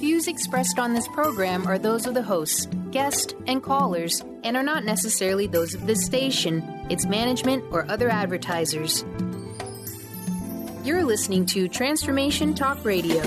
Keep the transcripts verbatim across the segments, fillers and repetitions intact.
Views expressed on this program are those of the hosts, guests, and callers, and are not necessarily those of this station, its management, or other advertisers. You're listening to Transformation Talk Radio.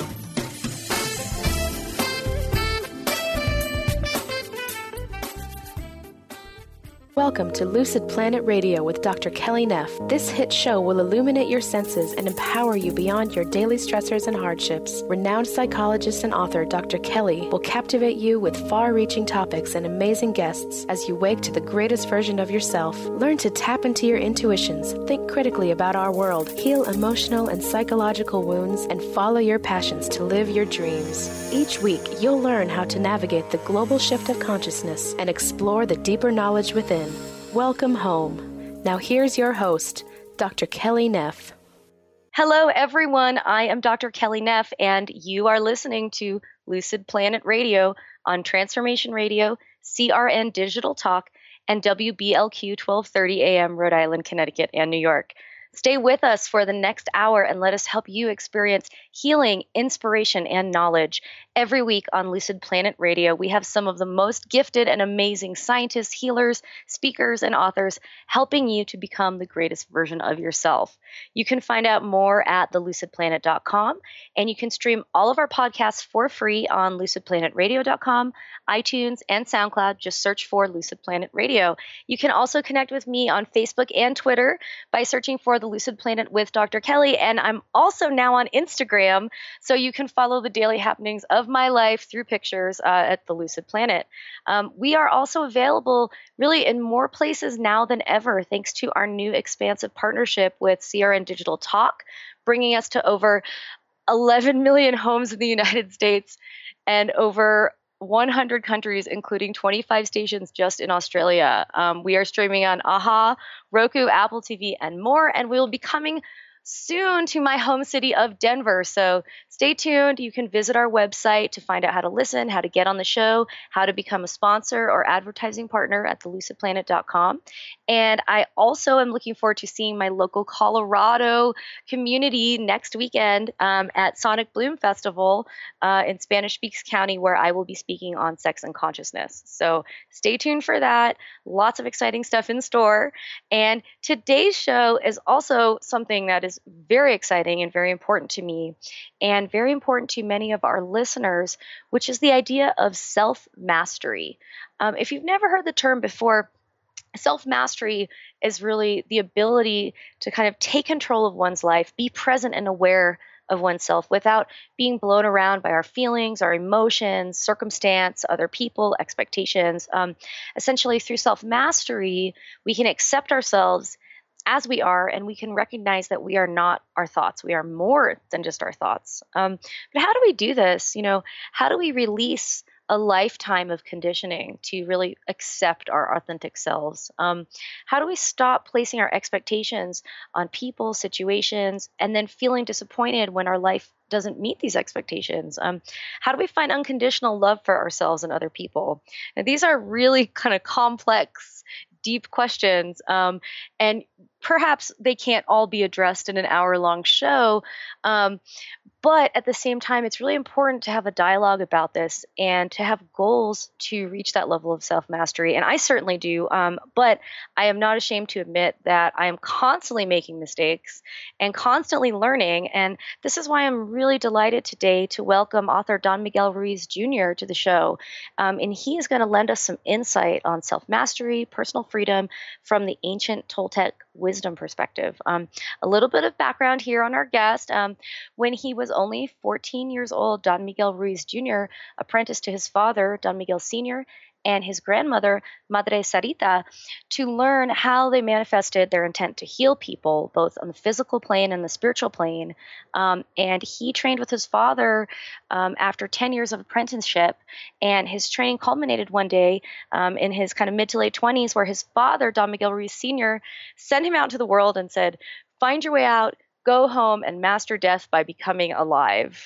Welcome to Lucid Planet Radio with Doctor Kelly Neff. This hit show will illuminate your senses and empower you beyond your daily stressors and hardships. Renowned psychologist and author Doctor Kelly will captivate you with far-reaching topics and amazing guests as you wake to the greatest version of yourself. Learn to tap into your intuitions, think critically about our world, heal emotional and psychological wounds, and follow your passions to live your dreams. Each week, you'll learn how to navigate the global shift of consciousness and explore the deeper knowledge within. Welcome home. Now here's your host, Doctor Kelly Neff. Hello, everyone. I am Doctor Kelly Neff, and you are listening to Lucid Planet Radio on Transformation Radio, C R N Digital Talk, and W B L Q twelve thirty A M, Rhode Island, Connecticut, and New York. Stay with us for the next hour and let us help you experience healing, inspiration, and knowledge. Every week on Lucid Planet Radio, we have some of the most gifted and amazing scientists, healers, speakers, and authors helping you to become the greatest version of yourself. You can find out more at the lucid planet dot com, and you can stream all of our podcasts for free on lucid planet radio dot com, iTunes, and SoundCloud. Just search for Lucid Planet Radio. You can also connect with me on Facebook and Twitter by searching for The Lucid Planet with Doctor Kelly, and I'm also now on Instagram, so you can follow the daily happenings of my life through pictures uh, at The Lucid Planet. Um, we are also available really in more places now than ever, thanks to our new expansive partnership with C R N Digital Talk, bringing us to over eleven million homes in the United States and over one hundred countries, including twenty-five stations just in Australia. Um, we are streaming on AHA, Roku, Apple T V, and more, and we will be coming soon to my home city of Denver. So stay tuned. You can visit our website to find out how to listen, how to get on the show, how to become a sponsor or advertising partner at the lucid planet dot com. And I also am looking forward to seeing my local Colorado community next weekend um, at Sonic Bloom Festival uh, in Spanish Peaks County, where I will be speaking on sex and consciousness. So stay tuned for that. Lots of exciting stuff in store. And today's show is also something that is very exciting and very important to me, and very important to many of our listeners, which is the idea of self-mastery. Um, if you've never heard the term before, self-mastery is really the ability to kind of take control of one's life, be present and aware of oneself without being blown around by our feelings, our emotions, circumstance, other people, expectations. Um, essentially, through self-mastery, we can accept ourselves as we are, and we can recognize that we are not our thoughts. We are more than just our thoughts. Um, but how do we do this? You know, how do we release a lifetime of conditioning to really accept our authentic selves? Um, how do we stop placing our expectations on people, situations, and then feeling disappointed when our life doesn't meet these expectations? Um, how do we find unconditional love for ourselves and other people? And these are really kind of complex, deep questions, um, and perhaps they can't all be addressed in an hour-long show, um, but at the same time, it's really important to have a dialogue about this and to have goals to reach that level of self-mastery. And I certainly do, um, but I am not ashamed to admit that I am constantly making mistakes and constantly learning. And this is why I'm really delighted today to welcome author Don Miguel Ruiz Junior to the show. Um, and he is going to lend us some insight on self-mastery, personal freedom from the ancient Toltec wisdom perspective. Um, a little bit of background here on our guest. Um, when he was only fourteen years old, Don Miguel Ruiz Junior apprenticed to his father, Don Miguel Senior, and his grandmother, Madre Sarita, to learn how they manifested their intent to heal people, both on the physical plane and the spiritual plane. Um, and he trained with his father um, after ten years of apprenticeship, and his training culminated one day um, in his kind of mid to late twenties, where his father, Don Miguel Ruiz Senior, sent him out into the world and said, "Find your way out, go home, and master death by becoming alive."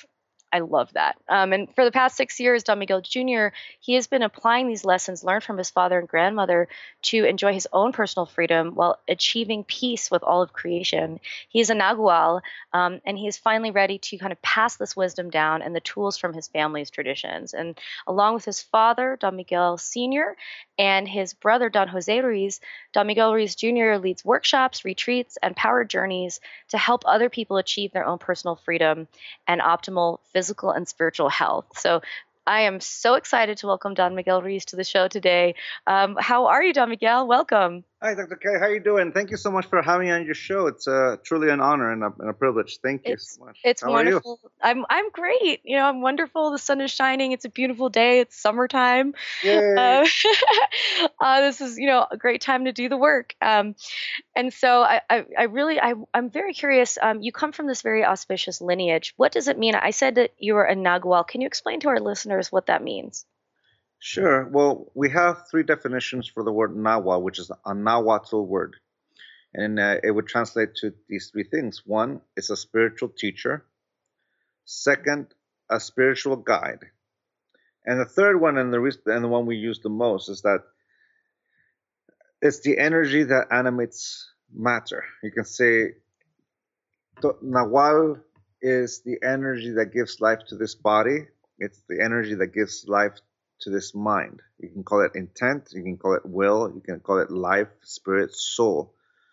I love that. Um, and for the past six years, Don Miguel Junior, he has been applying these lessons learned from his father and grandmother to enjoy his own personal freedom while achieving peace with all of creation. He is a Nagual, um, and he is finally ready to kind of pass this wisdom down and the tools from his family's traditions. And along with his father, Don Miguel Senior, and his brother, Don Jose Ruiz, Don Miguel Ruiz Junior leads workshops, retreats, and power journeys to help other people achieve their own personal freedom and optimal physical and spiritual health. So I am so excited to welcome Don Miguel Ruiz to the show today. Um, how are you, Don Miguel? Welcome. Hi, Doctor K. How are you doing? Thank you so much for having me on your show. It's uh, truly an honor and a, and a privilege. Thank you it's, so much. It's How wonderful. Are I'm you? I'm great. You know, I'm wonderful. The sun is shining. It's a beautiful day. It's summertime. Yay. Uh, uh, this is, you know, a great time to do the work. Um, and so I, I, I really, I, I'm very curious. Um, you come from this very auspicious lineage. What does it mean? I said that you are a Nagual. Can you explain to our listeners what that means? Sure. Well, we have three definitions for the word Nahuatl, which is a Nahuatl word. And uh, it would translate to these three things. One is a spiritual teacher. Second, a spiritual guide. And the third one, and the, re- and the one we use the most, is that it's the energy that animates matter. You can say Nahuatl is the energy that gives life to this body. It's the energy that gives life to this mind. You can call it intent, you can call it will, you can call it life, spirit, soul,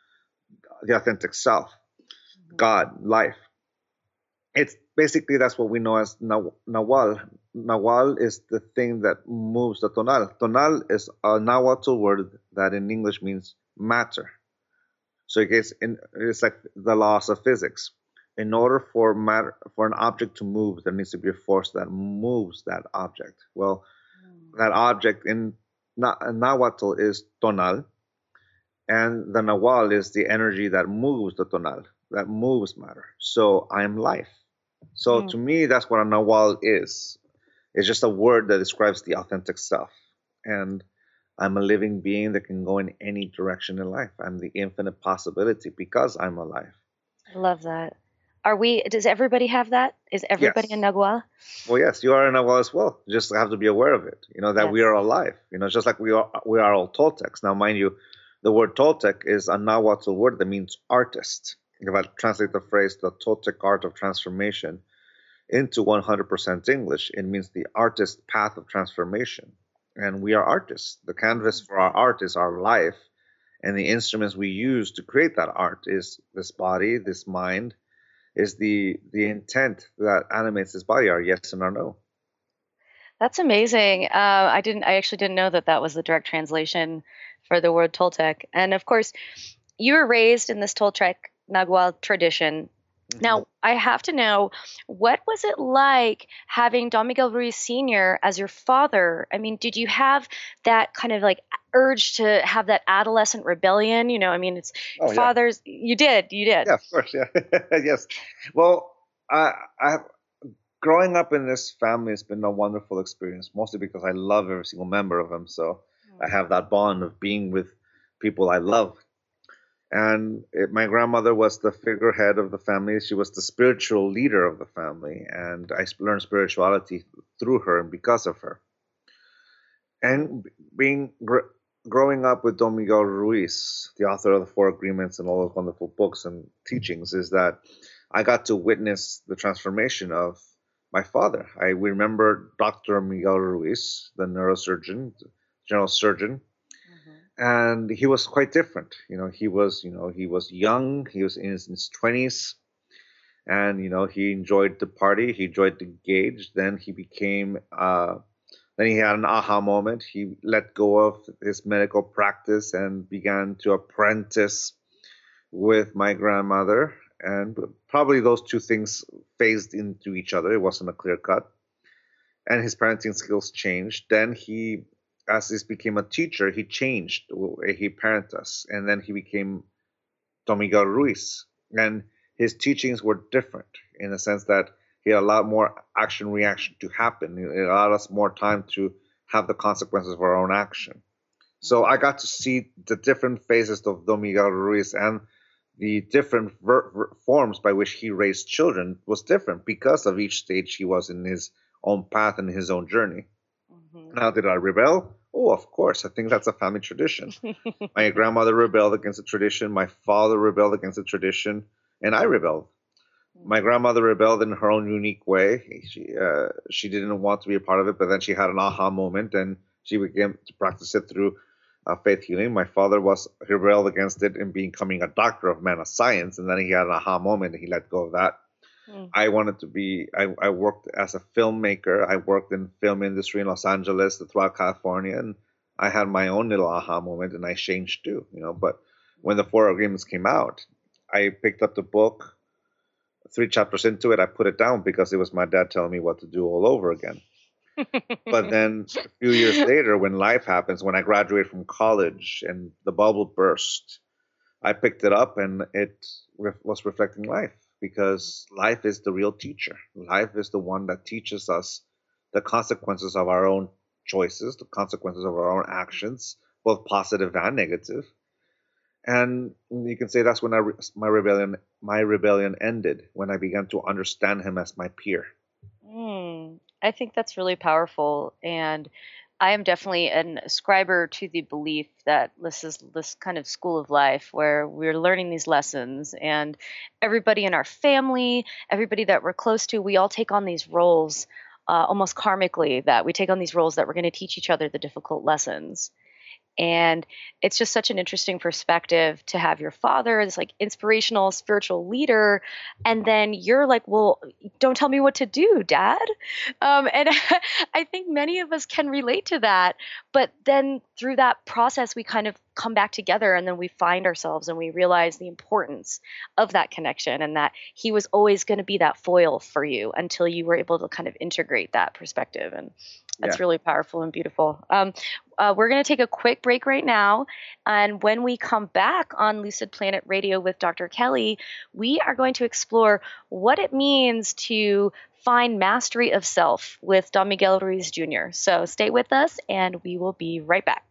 the authentic self, God, life. It's basically, that's what we know as Nahuatl. Nahuatl is the thing that moves the tonal. Tonal is a Nahuatl word that in English means matter. So it gets in, it's like the laws of physics. In order for matter, for an object to move, there needs to be a force that moves that object. Well, that object in Nahuatl is tonal, and the Nahual is the energy that moves the tonal, that moves matter. So I am life. So mm. to me, that's what a Nahual is. It's just a word that describes the authentic self. And I'm a living being that can go in any direction in life. I'm the infinite possibility because I'm alive. I love that. Are we, does everybody have that? Is everybody yes. a Nagual? Well, yes, you are a Nahual as well. You just have to be aware of it. You know, that yes. we are alive. You know, just like we are, we are all Toltecs. Now, mind you, the word Toltec is a Nahuatl word that means artist. If I translate the phrase, the Toltec art of transformation, into one hundred percent English, it means the artist path of transformation. And we are artists. The canvas for our art is our life. And the instruments we use to create that art is this body, this mind, is the the intent that animates this body, our yes and our no. That's amazing. Uh, I didn't. I actually didn't know that that was the direct translation for the word Toltec. And of course, you were raised in this Toltec Nagual tradition. Mm-hmm. Now, I have to know, what was it like having Don Miguel Ruiz Senior as your father? I mean, did you have that kind of like urge to have that adolescent rebellion? You know, I mean, it's oh, fathers. Yeah. You did. You did. Yeah, of course. Yeah. Yes. Well, I, I, growing up in this family has been a wonderful experience, mostly because I love every single member of them. So mm-hmm. I have that bond of being with people I love. And it, my grandmother was the figurehead of the family. She was the spiritual leader of the family. And I learned spirituality through her and because of her. And being gr- growing up with Don Miguel Ruiz, the author of the Four Agreements and all those wonderful books and teachings, is that I got to witness the transformation of my father. I remember Doctor Miguel Ruiz, the neurosurgeon, general surgeon. And he was quite different. You know, he was, you know, he was young. He was in his, in his twenties, and you know, he enjoyed the party. He enjoyed the gauge. Then he became, uh, then he had an aha moment. He let go of his medical practice and began to apprentice with my grandmother. And probably those two things phased into each other. It wasn't a clear cut. And his parenting skills changed. Then he, as he became a teacher, he changed the way he parented us. And then he became Don Miguel Ruiz. And his teachings were different in the sense that he had a lot more action reaction to happen. It allowed us more time to have the consequences of our own action. So I got to see the different phases of Don Miguel Ruiz and the different ver- ver- forms by which he raised children was different because of each stage he was in his own path and his own journey. Mm-hmm. Now, did I rebel? Oh, of course. I think that's a family tradition. My grandmother rebelled against the tradition. My father rebelled against the tradition, and I rebelled. My grandmother rebelled in her own unique way. She uh, she didn't want to be a part of it, but then she had an aha moment, and she began to practice it through uh, faith healing. My father was he rebelled against it in becoming a doctor of man of science, and then he had an aha moment, and he let go of that. Mm. I wanted to be. I, I worked as a filmmaker. I worked in film industry in Los Angeles, throughout California, and I had my own little aha moment, and I changed too. You know, but when the Four Agreements came out, I picked up the book. Three chapters into it, I put it down because it was my dad telling me what to do all over again. But then a few years later, when life happens, when I graduated from college and the bubble burst, I picked it up and it re- was reflecting life, because life is the real teacher. Life is the one that teaches us the consequences of our own choices, the consequences of our own actions, both positive and negative. And you can say that's when I, my rebellion my rebellion ended, when I began to understand him as my peer. Mm, I think that's really powerful. And I am definitely an ascriber to the belief that this is this kind of school of life where we're learning these lessons, and everybody in our family, everybody that we're close to, we all take on these roles uh, almost karmically, that we take on these roles that we're going to teach each other the difficult lessons. And it's just such an interesting perspective to have your father, this like inspirational spiritual leader, and then you're like, well, don't tell me what to do, Dad. Um, and I think many of us can relate to that. But then through that process, we kind of come back together, and then we find ourselves and we realize the importance of that connection, and that he was always going to be that foil for you until you were able to kind of integrate that perspective. And that's yeah. really powerful and beautiful. Um, uh, we're going to take a quick break right now. And when we come back on Lucid Planet Radio with Doctor Kelly, we are going to explore what it means to find mastery of self with Don Miguel Ruiz Junior So stay with us, and we will be right back.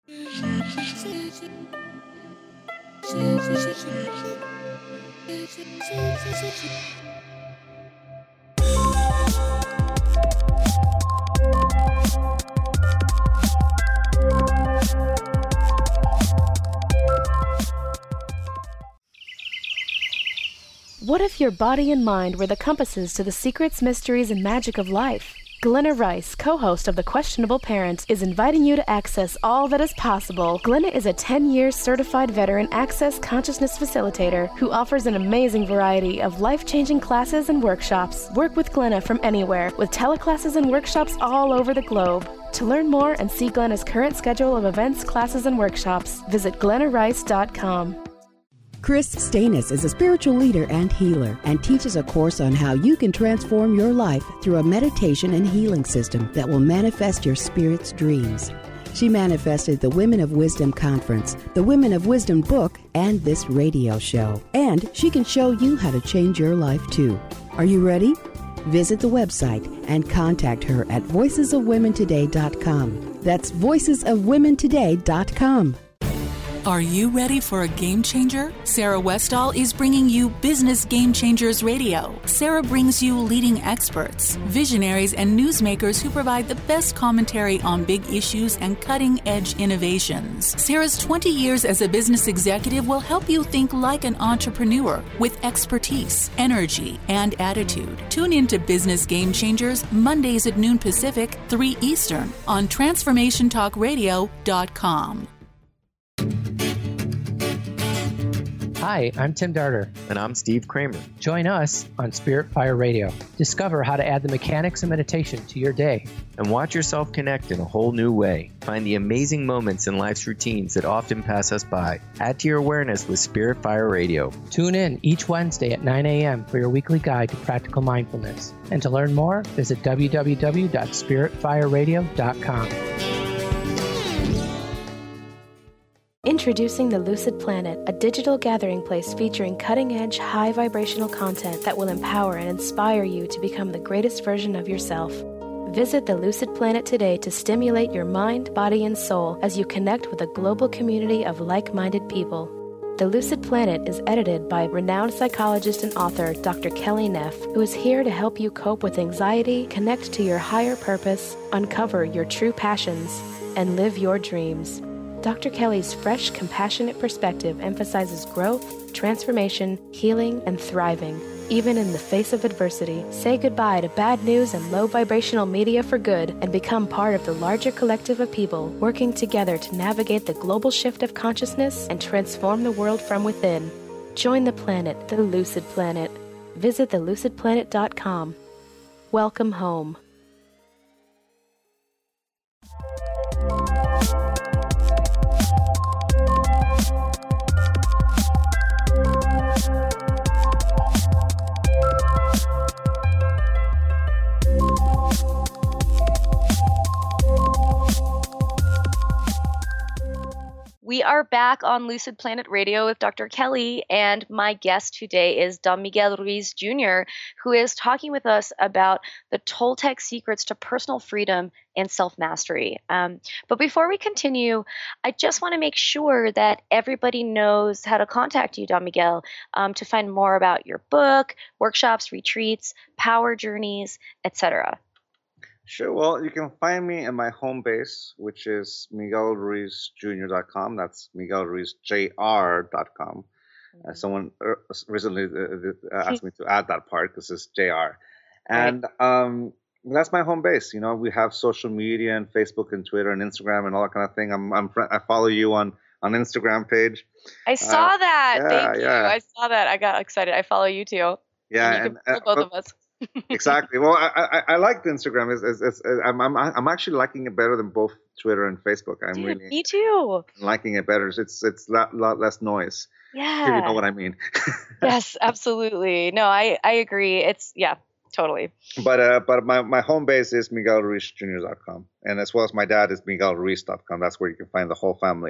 What if your body and mind were the compasses to the secrets, mysteries, and magic of life? Glenna Rice, co-host of The Questionable Parent, is inviting you to access all that is possible. Glenna is a ten-year certified veteran Access Consciousness facilitator who offers an amazing variety of life-changing classes and workshops. Work with Glenna from anywhere, with teleclasses and workshops all over the globe. To learn more and see Glenna's current schedule of events, classes, and workshops, visit glenna rice dot com. Chris Stanis is a spiritual leader and healer and teaches a course on how you can transform your life through a meditation and healing system that will manifest your spirit's dreams. She manifested the Women of Wisdom Conference, the Women of Wisdom book, and this radio show. And she can show you how to change your life too. Are you ready? Visit the website and contact her at voices of women today dot com. That's voices of women today dot com. Are you ready for a game changer? Sarah Westall is bringing you Business Game Changers Radio. Sarah brings you leading experts, visionaries, and newsmakers who provide the best commentary on big issues and cutting-edge innovations. Sarah's twenty years as a business executive will help you think like an entrepreneur with expertise, energy, and attitude. Tune into Business Game Changers Mondays at noon Pacific, three Eastern on transformation talk radio dot com. Hi, I'm Tim Darter. And I'm Steve Kramer. Join us on Spirit Fire Radio. Discover how to add the mechanics of meditation to your day. And watch yourself connect in a whole new way. Find the amazing moments in life's routines that often pass us by. Add to your awareness with Spirit Fire Radio. Tune in each Wednesday at nine a.m. for your weekly guide to practical mindfulness. And to learn more, visit w w w dot spirit fire radio dot com. Introducing the Lucid Planet, a digital gathering place featuring cutting-edge, high-vibrational content that will empower and inspire you to become the greatest version of yourself. Visit the Lucid Planet today to stimulate your mind, body, and soul as you connect with a global community of like-minded people. The Lucid Planet is edited by renowned psychologist and author Doctor Kelly Neff, who is here to help you cope with anxiety, connect to your higher purpose, uncover your true passions, and live your dreams. Doctor Kelly's fresh, compassionate perspective emphasizes growth, transformation, healing, and thriving, even in the face of adversity. Say goodbye to bad news and low vibrational media for good and become part of the larger collective of people working together to navigate the global shift of consciousness and transform the world from within. Join the planet, the Lucid Planet. Visit the lucid planet dot com. Welcome home. We are back on Lucid Planet Radio with Doctor Kelly, and my guest today is Don Miguel Ruiz Junior, who is talking with us about the Toltec secrets to personal freedom and self-mastery. Um, but before we continue, I just want to make sure that everybody knows how to contact you, Don Miguel, um, to find more about your book, workshops, retreats, power journeys, et cetera. Sure. Well, you can find me at my home base, which is miguel ruiz junior dot com. That's miguel ruiz j r dot com. Mm-hmm. Uh, someone recently uh, asked me to add that part because it's J R. And right. um, that's my home base. You know, we have social media and Facebook and Twitter and Instagram and all that kind of thing. I'm, I'm I follow you on, on Instagram page. I saw uh, that. Yeah, Thank you. Yeah. I saw that. I got excited. I follow you too. Yeah. And you and, can uh, both but, of us. Exactly. Well, I, I I like the Instagram. It's, it's, it's, I'm I'm I'm actually liking it better than both Twitter and Facebook. I'm Dude, really me too. liking it better. It's it's a lot, lot less noise. Yeah. If you know what I mean. Yes, absolutely. No, I I agree. It's yeah, totally. But uh, but my, my home base is miguel ruiz junior dot com, and as well as my dad is miguel ruiz dot com. That's where you can find the whole family.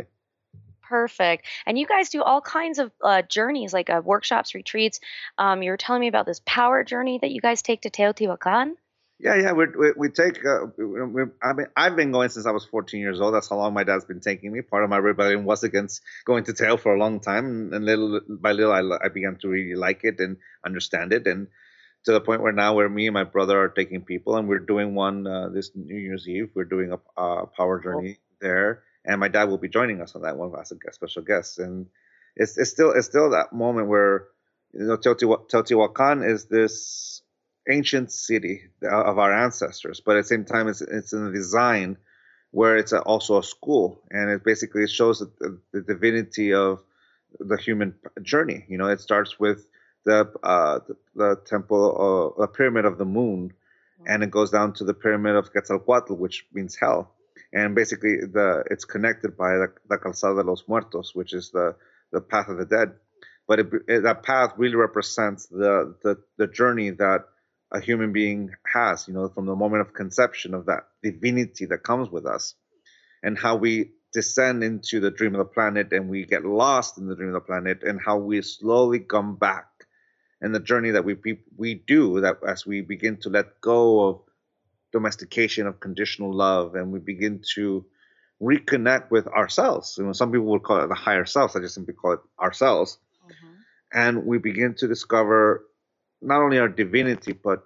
Perfect. And you guys do all kinds of uh, journeys, like uh, workshops, retreats. Um, you were telling me about this power journey that you guys take to Teotihuacan. Yeah, yeah. We we, we take. Uh, we, I mean, I've been going since I was fourteen years old. That's how long my dad's been taking me. Part of my rebellion was against going to Teo for a long time, and, and little by little, I, I began to really like it and understand it, and to the point where now, where me and my brother are taking people, and we're doing one uh, this New Year's Eve. We're doing a uh, power journey oh. there. And my dad will be joining us on that one as a guest, special guest. And it's it's still it's still that moment where, you know, Teotihuacan, Teotihuacan is this ancient city of our ancestors, but at the same time, it's it's in a design where it's a, also a school, and it basically it shows the, the divinity of the human journey. You know, it starts with the uh, the, the temple, uh, the pyramid of the moon, and it goes down to the pyramid of Quetzalcoatl, which means hell. And basically, the it's connected by the, the Calzada de los Muertos, which is the, the path of the dead. But it, it, that path really represents the, the the journey that a human being has, you know, from the moment of conception of that divinity that comes with us, and how we descend into the dream of the planet and we get lost in the dream of the planet, and how we slowly come back, and the journey that we we do that as we begin to let go of domestication of conditional love, and we begin to reconnect with ourselves. You know, some people would call it the higher self. I just simply call it ourselves. Mm-hmm. And we begin to discover not only our divinity, but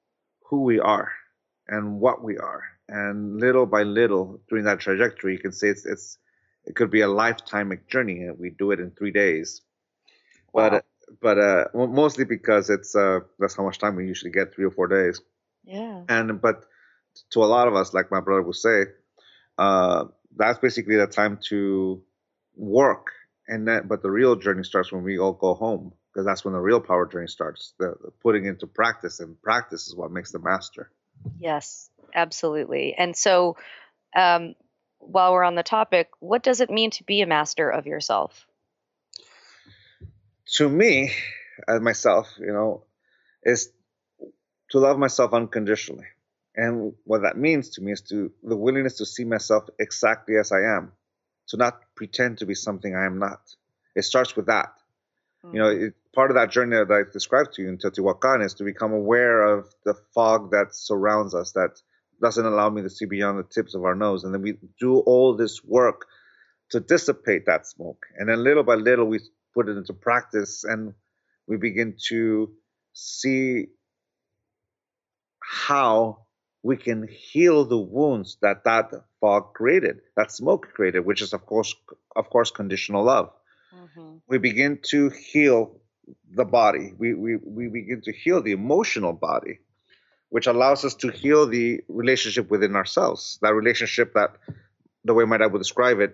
who we are and what we are. And little by little, during that trajectory, you can say it's, it's it could be a lifetime journey. We do it in three days. Wow. But but uh, mostly because it's uh, that's how much time we usually get, three or four days. Yeah. And but to a lot of us, like my brother would say, uh, that's basically the time to work. And then, but the real journey starts when we all go home, because that's when the real power journey starts. The, the putting into practice, and practice is what makes the master. Yes, absolutely. And so, um, while we're on the topic, what does it mean to be a master of yourself? To me, as myself, you know, is to love myself unconditionally. And what that means to me is to the willingness to see myself exactly as I am, to not pretend to be something I am not. It starts with that. Mm-hmm. You know, it, part of that journey that I described to you in Teotihuacan is to become aware of the fog that surrounds us, that doesn't allow me to see beyond the tips of our nose. And then we do all this work to dissipate that smoke. And then little by little, we put it into practice, and we begin to see how we can heal the wounds that that fog created, that smoke created, which is of course, of course, conditional love. Mm-hmm. We begin to heal the body. We, we, we begin to heal the emotional body, which allows us to heal the relationship within ourselves. That relationship that, the way my dad would describe it,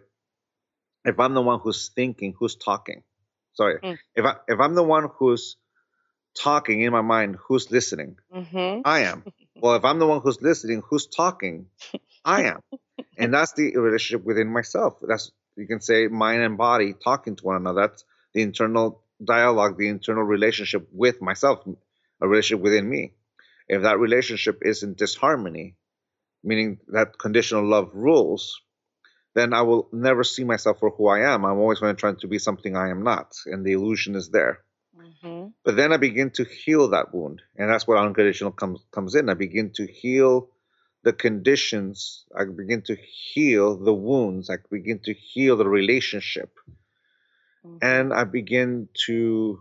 if I'm the one who's thinking, who's talking? Sorry. Mm. If, I, if I'm the one who's talking in my mind, who's listening? Mm-hmm. I am. Well, if I'm the one who's listening, who's talking? I am. And that's the relationship within myself. That's, you can say, mind and body talking to one another. That's the internal dialogue, the internal relationship with myself, a relationship within me. If that relationship is in disharmony, meaning that conditional love rules, then I will never see myself for who I am. I'm always going to try to be something I am not, and the illusion is there. Mm-hmm. But then I begin to heal that wound, and that's where unconditional comes comes in. I begin to heal the conditions. I begin to heal the wounds. I begin to heal the relationship, mm-hmm. and I begin to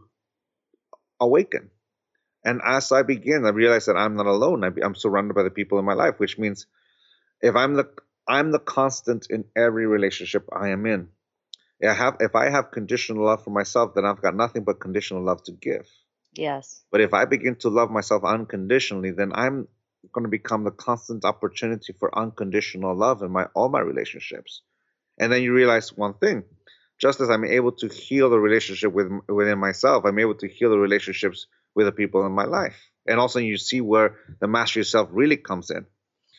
awaken. And as I begin, I realize that I'm not alone. I be, I'm surrounded by the people in my life, which means if I'm the I'm the constant in every relationship I am in. I have, if I have conditional love for myself, then I've got nothing but conditional love to give. Yes. But if I begin to love myself unconditionally, then I'm going to become the constant opportunity for unconditional love in my all my relationships. And then you realize one thing: just as I'm able to heal the relationship with within myself, I'm able to heal the relationships with the people in my life. And also, you see where the mastery of self really comes in.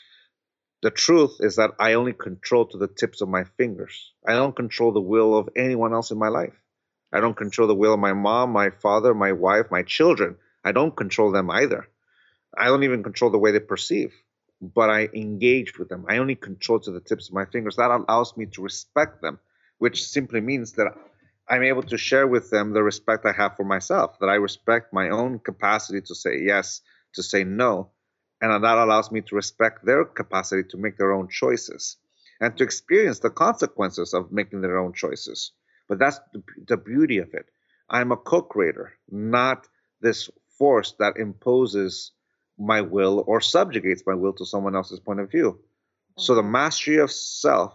The truth is that I only control to the tips of my fingers. I don't control the will of anyone else in my life. I don't control the will of my mom, my father, my wife, my children. I don't control them either. I don't even control the way they perceive, but I engage with them. I only control to the tips of my fingers. That allows me to respect them, which simply means that I'm able to share with them the respect I have for myself, that I respect my own capacity to say yes, to say no. And that allows me to respect their capacity to make their own choices and to experience the consequences of making their own choices. But that's the, the beauty of it. I'm a co-creator, not this force that imposes my will or subjugates my will to someone else's point of view. Mm-hmm. So the mastery of self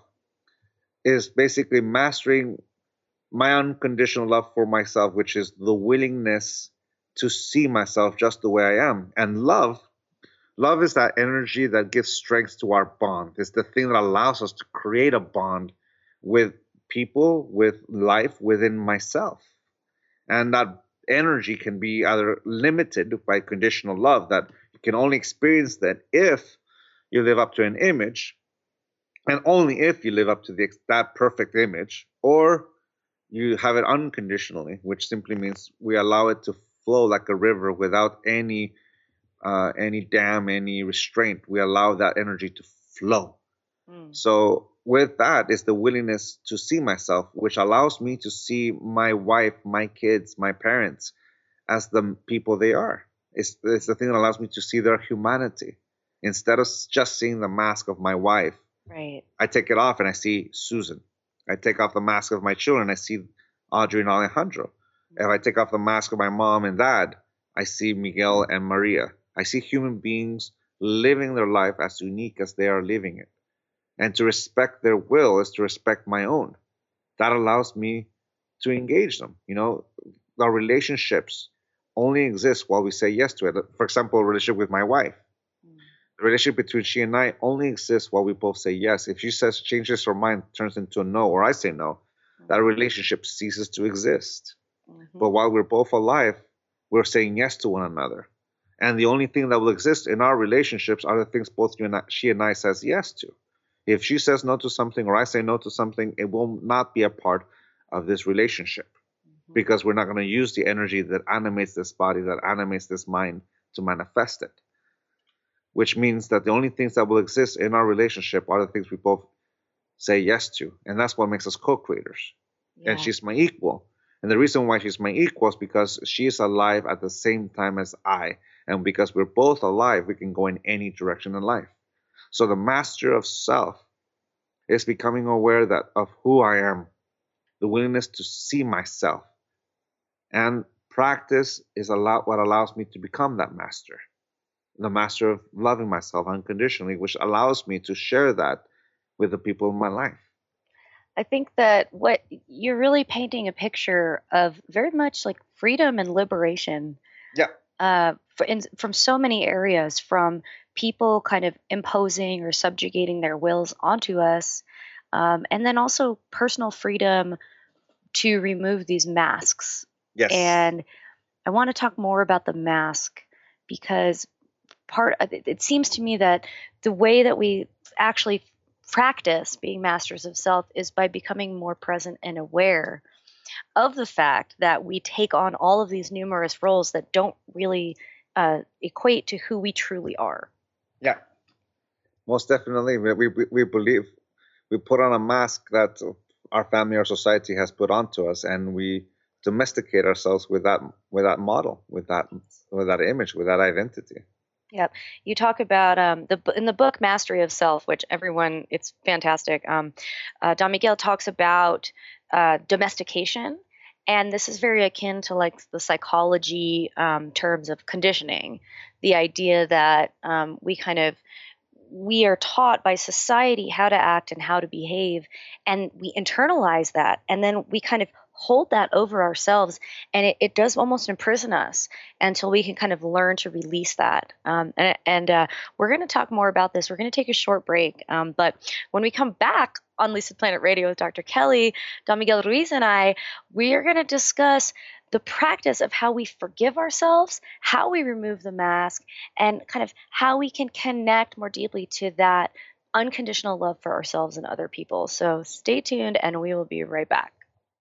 is basically mastering my unconditional love for myself, which is the willingness to see myself just the way I am. And love Love is that energy that gives strength to our bond. It's the thing that allows us to create a bond with people, with life, within myself. And that energy can be either limited by conditional love, that you can only experience that if you live up to an image, and only if you live up to the, that perfect image, or you have it unconditionally, which simply means we allow it to flow like a river without any Uh, any dam, any restraint. We allow that energy to flow. Mm. So with that is the willingness to see myself, which allows me to see my wife, my kids, my parents as the people they are. It's, it's the thing that allows me to see their humanity. Instead of just seeing the mask of my wife, right, I take it off and I see Susan. I take off the mask of my children, I see Audrey and Alejandro. Mm. If I take off the mask of my mom and dad, I see Miguel and Maria. I see human beings living their life as unique as they are living it. And to respect their will is to respect my own. That allows me to engage them. You know, our relationships only exist while we say yes to it. For example, a relationship with my wife. Mm. The relationship between she and I only exists while we both say yes. If she says, changes her mind, turns into a no, or I say no, mm-hmm. that relationship ceases to exist. Mm-hmm. But while we're both alive, we're saying yes to one another. And the only thing that will exist in our relationships are the things both you and I, she and I says yes to. If she says no to something or I say no to something, it will not be a part of this relationship, mm-hmm. because we're not going to use the energy that animates this body, that animates this mind to manifest it. Which means that the only things that will exist in our relationship are the things we both say yes to. And that's what makes us co-creators. Yeah. And she's my equal. And the reason why she's my equal is because she is alive at the same time as I. And because we're both alive, we can go in any direction in life. So the master of self is becoming aware that of who I am, the willingness to see myself And practice is allow- what allows me to become that master, the master of loving myself unconditionally, which allows me to share that with the people in my life. I think that what you're really painting a picture of very much like freedom and liberation. Yeah. Uh, for, in, from so many areas, from people kind of imposing or subjugating their wills onto us, um, and then also personal freedom to remove these masks. Yes. And I want to talk more about the mask, because part of it, it seems to me that the way that we actually practice being masters of self is by becoming more present and aware of the fact that we take on all of these numerous roles that don't really uh, equate to who we truly are. Yeah, most definitely. We, we, we believe we put on a mask that our family or society has put onto us, and we domesticate ourselves with that with that model, with that with that image, with that identity. Yep. You talk about um, the in the book Mastery of Self, which everyone, it's fantastic. Um, uh, Don Miguel talks about uh, domestication, and this is very akin to like the psychology um, terms of conditioning. The idea that um, we kind of we are taught by society how to act and how to behave, and we internalize that, and then we kind of hold that over ourselves, and it, it does almost imprison us until we can kind of learn to release that. Um, and and uh, we're going to talk more about this. We're going to take a short break, um, but when we come back on Lucid Planet Radio with Doctor Kelly, Don Miguel Ruiz, and I, we are going to discuss the practice of how we forgive ourselves, how we remove the mask, and kind of how we can connect more deeply to that unconditional love for ourselves and other people. So stay tuned, and we will be right back.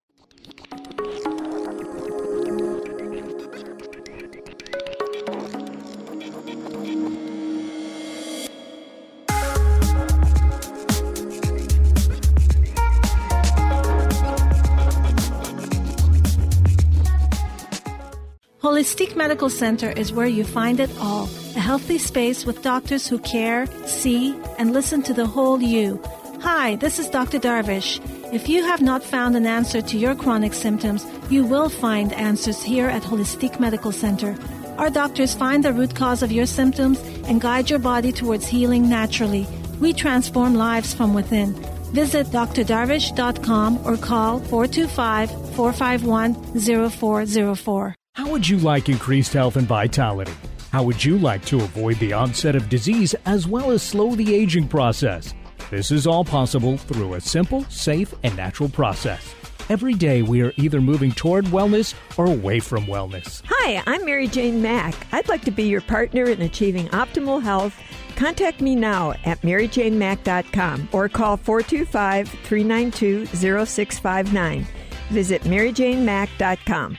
Holistic Medical Center is where you find it all. A healthy space with doctors who care, see, and listen to the whole you. Hi, this is Doctor Darvish. If you have not found an answer to your chronic symptoms, you will find answers here at Holistic Medical Center. Our doctors find the root cause of your symptoms and guide your body towards healing naturally. We transform lives from within. Visit d r darvish dot com or call four two five, four five one, zero four zero four. How would you like increased health and vitality? How would you like to avoid the onset of disease as well as slow the aging process? This is all possible through a simple, safe, and natural process. Every day we are either moving toward wellness or away from wellness. Hi, I'm Mary Jane Mack. I'd like to be your partner in achieving optimal health. Contact me now at mary jane mack dot com or call four two five, three nine two, zero six five nine. Visit mary jane mack dot com.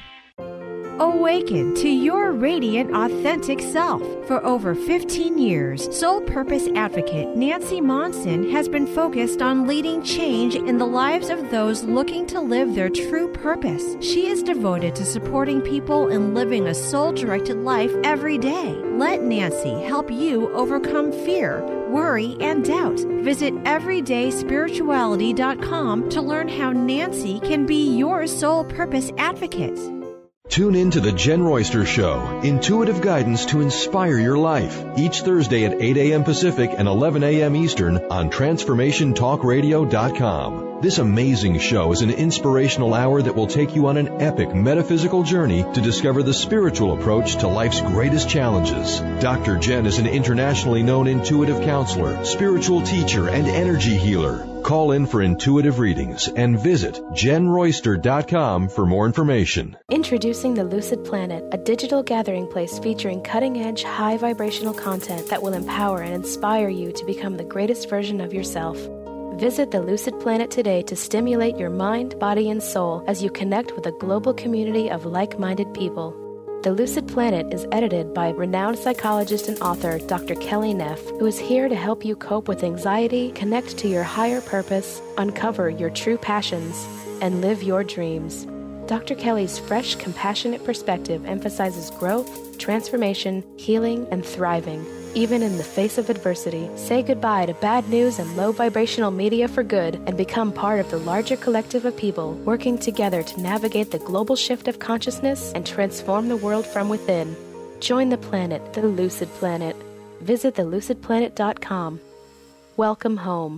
Awaken to your radiant, authentic self. For over fifteen years, Soul Purpose Advocate Nancy Monson has been focused on leading change in the lives of those looking to live their true purpose. She is devoted to supporting people in living a soul-directed life every day. Let Nancy help you overcome fear, worry, and doubt. Visit everyday spirituality dot com to learn how Nancy can be your soul purpose advocate. Tune in to The Jen Royster Show, intuitive guidance to inspire your life, each Thursday at eight a.m. Pacific and eleven a.m. Eastern on transformation talk radio dot com. This amazing show is an inspirational hour that will take you on an epic metaphysical journey to discover the spiritual approach to life's greatest challenges. Doctor Jen is an internationally known intuitive counselor, spiritual teacher, and energy healer. Call in for intuitive readings and visit jen royster dot com for more information. Introducing the Lucid Planet, a digital gathering place featuring cutting-edge, high-vibrational content that will empower and inspire you to become the greatest version of yourself. Visit the Lucid Planet today to stimulate your mind, body, and soul as you connect with a global community of like-minded people. The Lucid Planet is edited by renowned psychologist and author Doctor Kelly Neff, who is here to help you cope with anxiety, connect to your higher purpose, uncover your true passions, and live your dreams. Doctor Kelly's fresh, compassionate perspective emphasizes growth, transformation, healing, and thriving, even in the face of adversity. Say goodbye to bad news and low vibrational media for good and become part of the larger collective of people working together to navigate the global shift of consciousness and transform the world from within. Join the planet, the Lucid Planet. Visit the lucid planet dot com. Welcome home.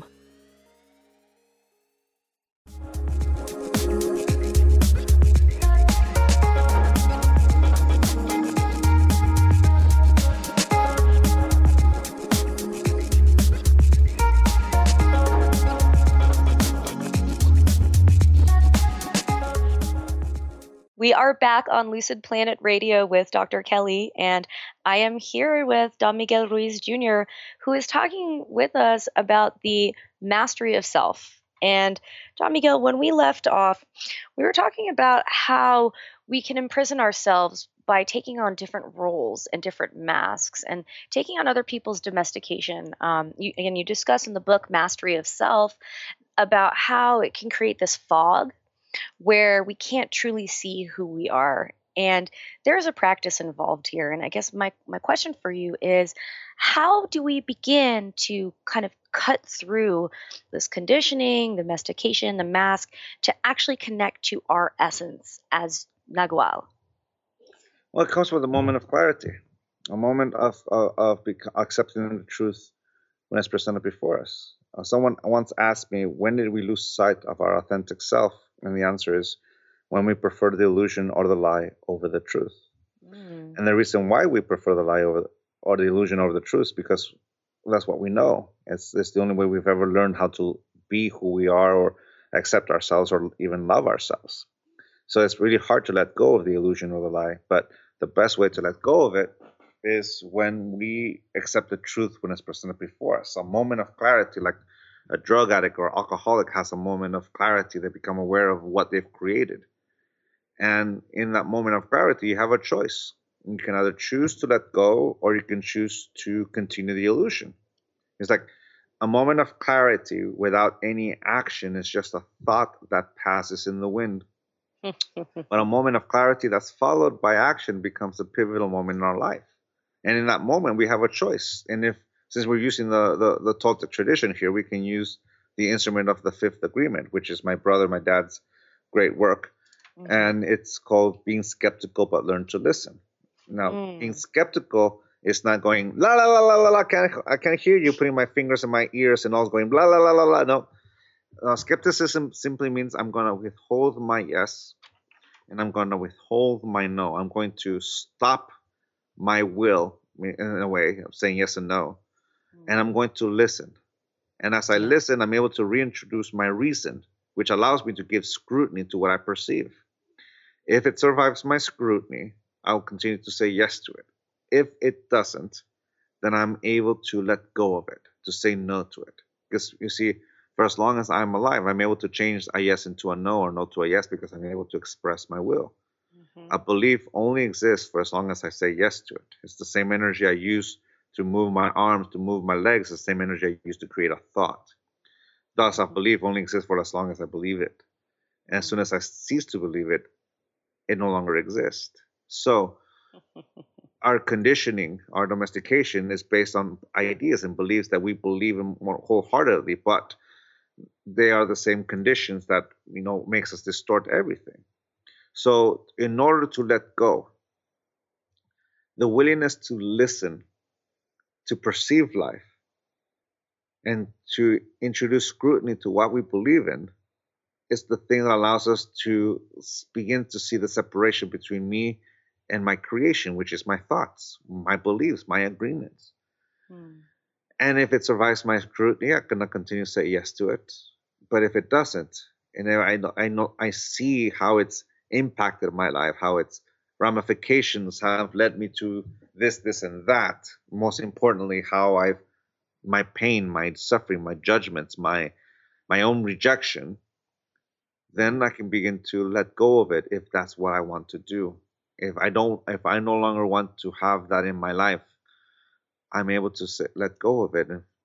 We are back on Lucid Planet Radio with Doctor Kelly, and I am here with Don Miguel Ruiz Junior, who is talking with us about the mastery of self. And Don Miguel, when we left off, we were talking about how we can imprison ourselves by taking on different roles and different masks and taking on other people's domestication. Um, you, again, you discuss in the book Mastery of Self about how it can create this fog where we can't truly see who we are. And there's a practice involved here. And I guess my, my question for you is, how do we begin to kind of cut through this conditioning, domestication, the mask, to actually connect to our essence as Nagual? Well, it comes with a moment of clarity, a moment of, of, of bec- accepting the truth when it's presented before us. Uh, someone once asked me, when did we lose sight of our authentic self? And the answer is when we prefer the illusion or the lie over the truth. Mm. And the reason why we prefer the lie over or the illusion over the truth is because that's what we know. It's, it's the only way we've ever learned how to be who we are or accept ourselves or even love ourselves. So it's really hard to let go of the illusion or the lie. But the best way to let go of it is when we accept the truth when it's presented before us. A moment of clarity, like a drug addict or alcoholic has a moment of clarity. They become aware of what they've created. And in that moment of clarity, you have a choice. You can either choose to let go or you can choose to continue the illusion. It's like a moment of clarity without any action is just a thought that passes in the wind. But a moment of clarity that's followed by action becomes a pivotal moment in our life. And in that moment, we have a choice. And if Since we're using the, the, the Toltec tradition here, we can use the instrument of the Fifth Agreement, which is my brother, my dad's great work. Mm-hmm. And it's called Being Skeptical But Learn to Listen. Now, mm. being skeptical is not going, la, la, la, la, la, la, can't, I can't hear you, putting my fingers in my ears and all going, blah, la, la, la, la. No. Uh, skepticism simply means I'm going to withhold my yes and I'm going to withhold my no. I'm going to stop my will in a way of saying yes and no. And I'm going to listen. And as I listen, I'm able to reintroduce my reason, which allows me to give scrutiny to what I perceive. If it survives my scrutiny, I'll continue to say yes to it. If it doesn't, then I'm able to let go of it, to say no to it. Because you see, for as long as I'm alive, I'm able to change a yes into a no or no to a yes because I'm able to express my will. Mm-hmm. A belief only exists for as long as I say yes to it. It's the same energy I use to move my arms, to move my legs, the same energy I use to create a thought. Thus, a belief only exists for as long as I believe it. And as soon as I cease to believe it, it no longer exists. So our conditioning, our domestication is based on ideas and beliefs that we believe in more wholeheartedly, but they are the same conditions that, you know, makes us distort everything. So in order to let go, the willingness to listen, to perceive life, and to introduce scrutiny to what we believe in is the thing that allows us to begin to see the separation between me and my creation, which is my thoughts, my beliefs, my agreements. Hmm. And if it survives my scrutiny, I'm going to continue to say yes to it. But if it doesn't, and I know, I know, I see how it's impacted my life, how its ramifications have led me to this, this, and that. Most importantly, how I've my pain, my suffering, my judgments, my my own rejection. Then I can begin to let go of it if that's what I want to do. If I don't, if I no longer want to have that in my life, I'm able to say, let go of it and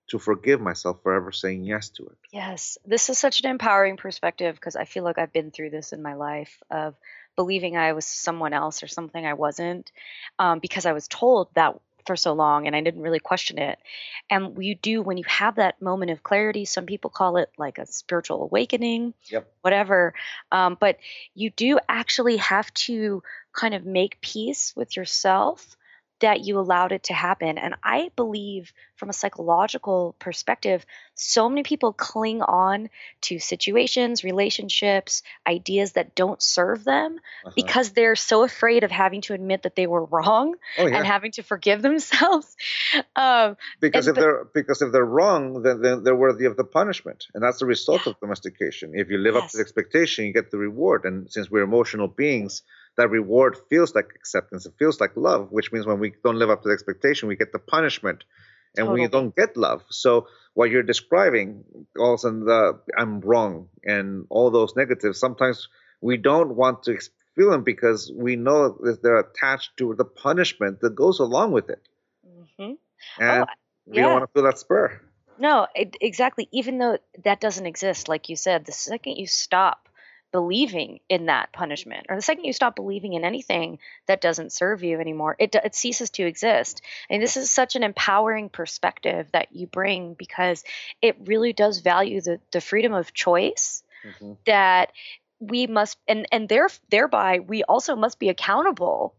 to forgive myself for ever saying yes to it. Yes, this is such an empowering perspective because I feel like I've been through this in my life of believing I was someone else or something I wasn't, um, because I was told that for so long and I didn't really question it. And you do, when you have that moment of clarity, some people call it like a spiritual awakening, Yep. whatever. Um, but you do actually have to kind of make peace with yourself that you allowed it to happen. And I believe from a psychological perspective, so many people cling on to situations, relationships, ideas that don't serve them Uh-huh. because they're so afraid of having to admit that they were wrong Oh, yeah. and having to forgive themselves. Um, Because and if but- they're because if they're wrong, then, then they're worthy of the punishment, and that's the result of domestication. If you live up to the expectation, you get the reward. And since we're emotional beings, that reward feels like acceptance. It feels like love, which means when we don't live up to the expectation, we get the punishment, and Totally. we don't get love. So what you're describing, all of a sudden, the I'm wrong and all those negatives. Sometimes we don't want to ex- feel them because we know that they're attached to the punishment that goes along with it, Mhm. and Oh, we don't yeah. want to feel that spur. No, it, exactly. Even though that doesn't exist, like you said, the second you stop believing in that punishment, or the second you stop believing in anything that doesn't serve you anymore, it it ceases to exist. And this is such an empowering perspective that you bring because it really does value the the freedom of choice Mhm. that we must, and and there thereby we also must be accountable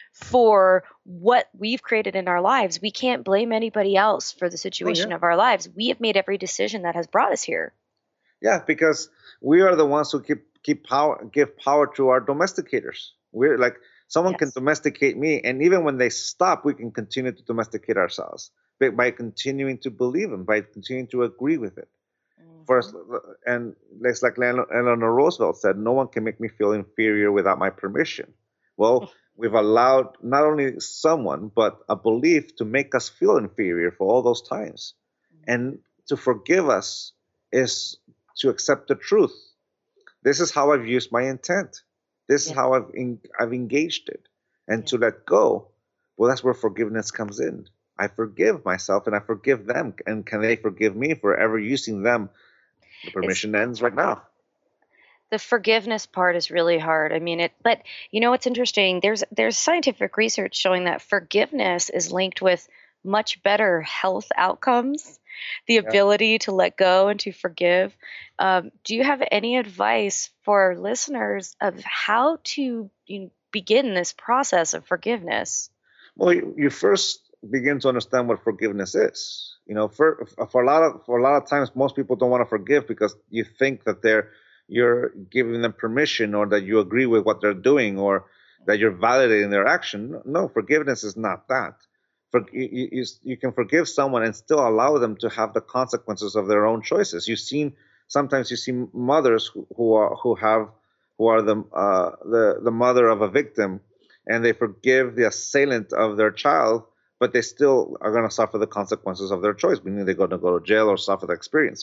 for what we've created in our lives. We can't blame anybody else for the situation of our lives. We have made every decision that has brought us here. Yeah, because we are the ones who keep keep power, give power to our domesticators. We're like someone can domesticate me, and even when they stop, we can continue to domesticate ourselves by, by continuing to believe them, by continuing to agree with it. First, and it's like Eleanor Roosevelt said, "No one can make me feel inferior without my permission." Well, we've allowed not only someone but a belief to make us feel inferior for all those times, and to forgive us is to accept the truth. This is how I've used my intent. This is how I've in, I've engaged it, and to let go. Well, that's where forgiveness comes in. I forgive myself, and I forgive them, and can they forgive me for ever using them? The permission it's, ends right now. The forgiveness part is really hard. I mean, it. But you know what's interesting? There's there's scientific research showing that forgiveness is linked with much better health outcomes. The Yeah. ability to let go and to forgive. Um, do you have any advice for listeners of how to you know, begin this process of forgiveness? Well, you, you first begin to understand what forgiveness is. You know, for for a lot of for a lot of times, most people don't want to forgive because you think that they're you're giving them permission, or that you agree with what they're doing, or that you're validating their action. No, forgiveness is not that. For, you, you, you can forgive someone and still allow them to have the consequences of their own choices. You've seen sometimes you see mothers who, who are who have who are the uh, the the mother of a victim, and they forgive the assailant of their child, but they still are going to suffer the consequences of their choice, meaning they're going to go to jail or suffer the experience.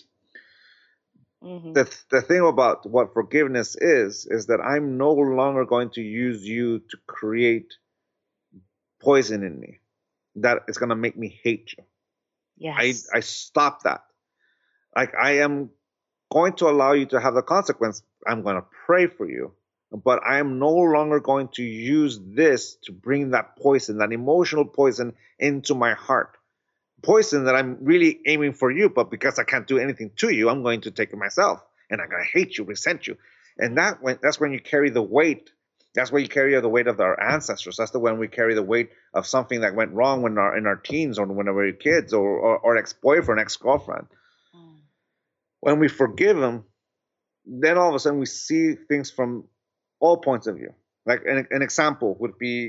Mm-hmm. The the thing about what forgiveness is is that I'm no longer going to use you to create poison in me that is going to make me hate you. Yes. I, I stop that. Like, I am going to allow you to have the consequence. I'm going to pray for you, but I am no longer going to use this to bring that poison, that emotional poison, into my heart. Poison that I'm really aiming for you, but because I can't do anything to you, I'm going to take it myself, and I'm going to hate you, resent you. And that when, that's when you carry the weight. That's where you carry the weight of our ancestors. That's the when we carry the weight of something that went wrong when our in our teens, or when we were kids, or or, or ex-boyfriend, ex-girlfriend. Mm. When we forgive them, then all of a sudden we see things from all points of view. Like an, an example would be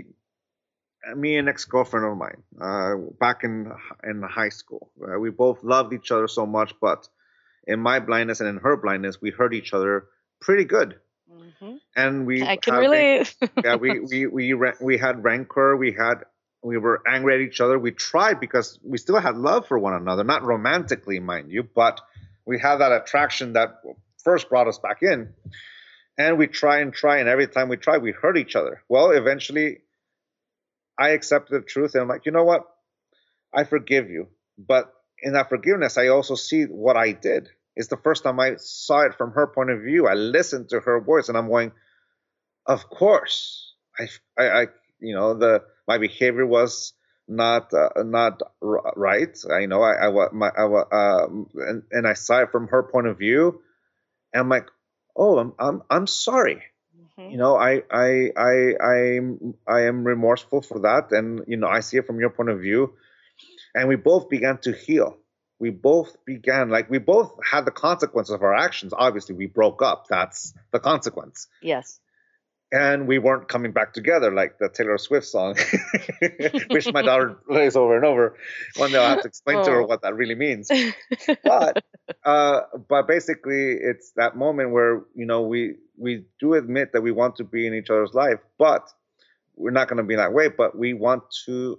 me and ex-girlfriend of mine uh, back in in high school. Uh, we both loved each other so much, but in my blindness and in her blindness, we hurt each other pretty good. Mm-hmm. And we I can relate. yeah, we we we we had rancor. We had we were angry at each other. We tried because we still had love for one another, not romantically, mind you, but we had that attraction that first brought us back in. And we try and try, and every time we try, we hurt each other. Well, eventually, I accepted the truth, and I'm like, you know what? I forgive you, but in that forgiveness, I also see what I did. It's the first time I saw it from her point of view. I listened to her voice, and I'm going, of course, I, I, I you know, the my behavior was not uh, not r- right. I know I, I, my, I uh, and, and I saw it from her point of view, and I'm like, oh, I'm I'm I'm sorry. Mm-hmm. You know, I I I I'm I am remorseful for that, and you know, I see it from your point of view, and we both began to heal. We both began, like, we both had the consequences of our actions. Obviously, we broke up. That's the consequence. Yes. And we weren't coming back together like the Taylor Swift song, which my daughter plays over and over. One day I'll have to explain oh. to her what that really means. But uh, but basically, it's that moment where, you know, we, we do admit that we want to be in each other's life, but we're not going to be that way. But we want to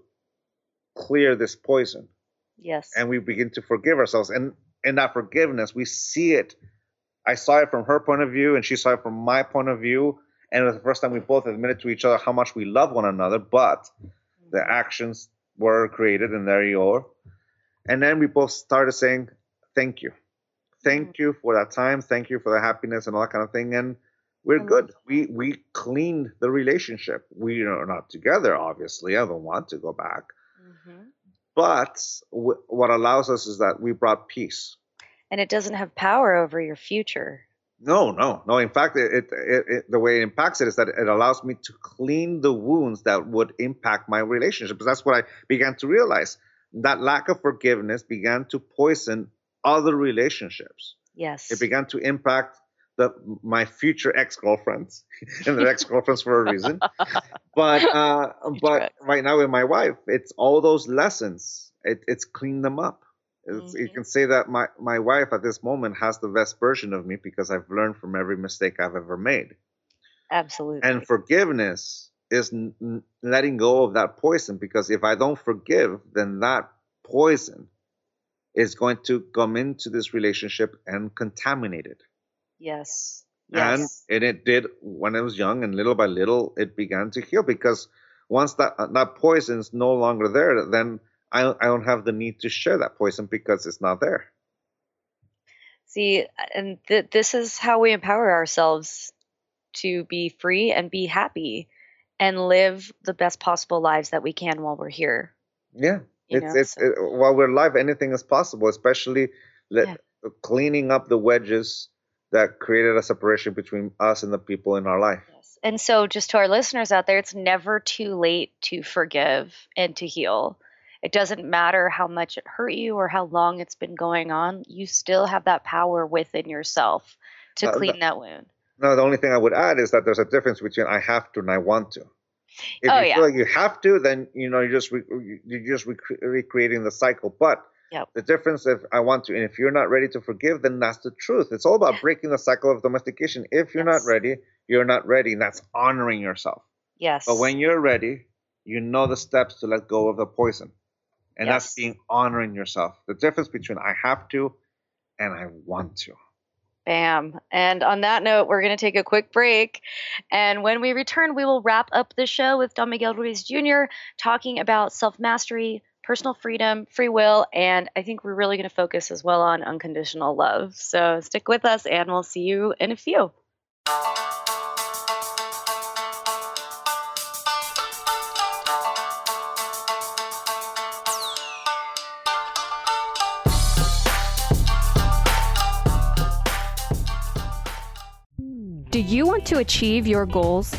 clear this poison. Yes. And we begin to forgive ourselves. And in that forgiveness, we see it. I saw it from her point of view, and she saw it from my point of view. And it was the first time we both admitted to each other how much we love one another, but the actions were created, and there you are. And then we both started saying, thank you. Thank you for that time. Thank you for the happiness and all that kind of thing. And we're good. We we cleaned the relationship. We are not together, obviously. I don't want to go back. Mm-hmm. But w- what allows us is that we brought peace. And it doesn't have power over your future. No, no, no. In fact, it, it, it, the way it impacts it is that it allows me to clean the wounds that would impact my relationships. That's what I began to realize. That lack of forgiveness began to poison other relationships. Yes. It began to impact the my future ex-girlfriends, and they're ex-girlfriends for a reason. But uh, but right now with my wife, it's all those lessons. It, it's cleaned them up. It's, mm-hmm. You can say that my, my wife at this moment has the best version of me because I've learned from every mistake I've ever made. Absolutely. And forgiveness is n- letting go of that poison, because if I don't forgive, then that poison is going to come into this relationship and contaminate it. Yes. And, yes. and it did when I was young, and little by little it began to heal, because once that that poison is no longer there, then I, I don't have the need to share that poison because it's not there. See, and th- this is how we empower ourselves to be free and be happy and live the best possible lives that we can while we're here. Yeah. You it's know, it's so. it, while we're alive, anything is possible, especially let, yeah. cleaning up the wedges that created a separation between us and the people in our life. Yes. And so just to our listeners out there, it's never too late to forgive and to heal. It doesn't matter how much it hurt you or how long it's been going on. You still have that power within yourself to no, clean no, that wound. No, the only thing I would add is that there's a difference between I have to and I want to. If oh, you yeah. feel like you have to, then you know you're just re- you're just rec- recreating the cycle. But yep. the difference, if I want to, and if you're not ready to forgive, then that's the truth. It's all about breaking the cycle of domestication. If you're yes. not ready, you're not ready, and that's honoring yourself. Yes. But when you're ready, you know the steps to let go of the poison, and yes. that's being honoring yourself. The difference between I have to and I want to. Bam. And on that note, we're going to take a quick break. And when we return, we will wrap up the show with Don Miguel Ruiz Junior talking about self-mastery, personal freedom, free will, and I think we're really going to focus as well on unconditional love. So stick with us, and we'll see you in a few. Do you want to achieve your goals?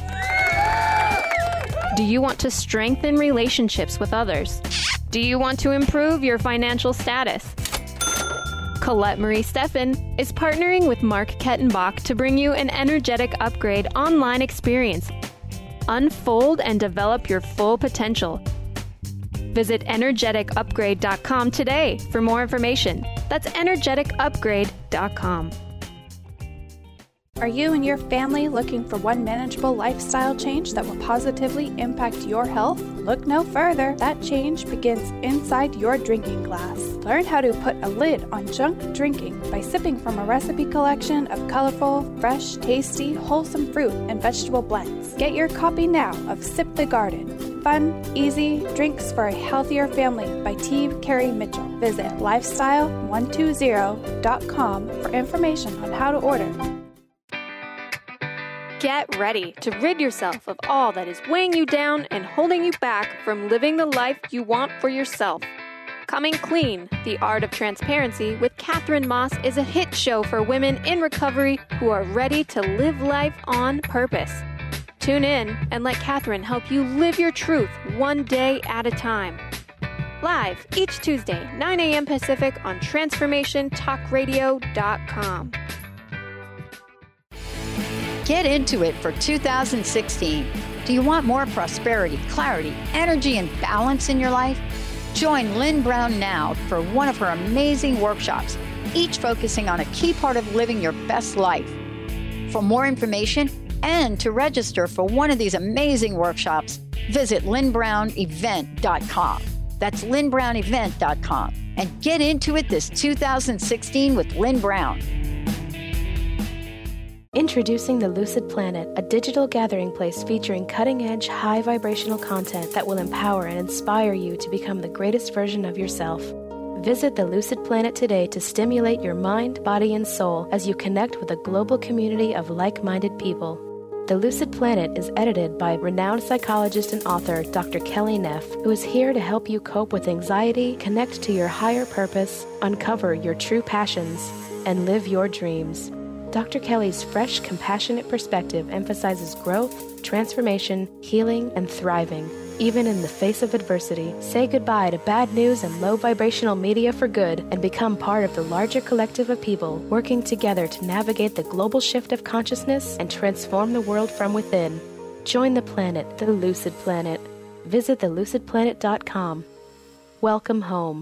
Do you want to strengthen relationships with others? Do you want to improve your financial status? Colette Marie Steffen is partnering with Mark Kettenbach to bring you an energetic upgrade online experience. Unfold and develop your full potential. Visit energetic upgrade dot com today for more information. That's energetic upgrade dot com. Are you and your family looking for one manageable lifestyle change that will positively impact your health? Look no further. That change begins inside your drinking glass. Learn how to put a lid on junk drinking by sipping from a recipe collection of colorful, fresh, tasty, wholesome fruit and vegetable blends. Get your copy now of Sip the Garden. Fun, easy drinks for a healthier family by T. Carey Mitchell. Visit lifestyle one twenty dot com for information on how to order. Get ready to rid yourself of all that is weighing you down and holding you back from living the life you want for yourself. Coming Clean, The Art of Transparency with Catherine Moss is a hit show for women in recovery who are ready to live life on purpose. Tune in and let Catherine help you live your truth one day at a time. Live each Tuesday, nine a.m. Pacific on transformation talk radio dot com. Get into it for two thousand sixteen. Do you want more prosperity, clarity, energy, and balance in your life? Join Lynn Brown now for one of her amazing workshops, each focusing on a key part of living your best life. For more information and to register for one of these amazing workshops, visit lynn brown event dot com. That's lynn brown event dot com. And get into it this two thousand sixteen with Lynn Brown. Introducing the Lucid Planet, a digital gathering place featuring cutting-edge, high-vibrational content that will empower and inspire you to become the greatest version of yourself. Visit the Lucid Planet today to stimulate your mind, body, and soul as you connect with a global community of like-minded people. The Lucid Planet is edited by renowned psychologist and author Doctor Kelly Neff, who is here to help you cope with anxiety, connect to your higher purpose, uncover your true passions, and live your dreams. Doctor Kelly's fresh, compassionate perspective emphasizes growth, transformation, healing, and thriving. Even in the face of adversity, say goodbye to bad news and low vibrational media for good and become part of the larger collective of people working together to navigate the global shift of consciousness and transform the world from within. Join the planet, the Lucid Planet. Visit the lucid planet dot com. Welcome home.